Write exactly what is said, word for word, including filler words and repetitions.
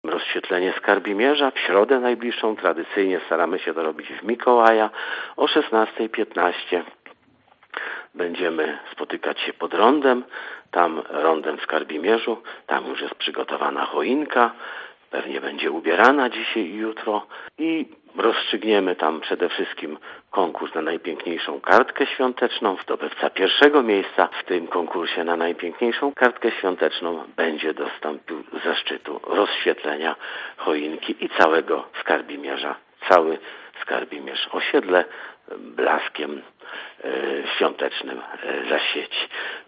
rozświetlenie Skarbimierza. W środę najbliższą tradycyjnie staramy się to robić w Mikołaja o szesnasta piętnaście. Będziemy spotykać się pod rondem, tam rondem w Skarbimierzu, tam już jest przygotowana choinka, pewnie będzie ubierana dzisiaj i jutro i rozstrzygniemy tam przede wszystkim konkurs na najpiękniejszą kartkę świąteczną. Zdobywca pierwszego miejsca w tym konkursie na najpiękniejszą kartkę świąteczną będzie dostąpił zaszczytu rozświetlenia choinki i całego Skarbimierza. Cały Skarbimierz osiedle blaskiem e, świątecznym e, zaświeci.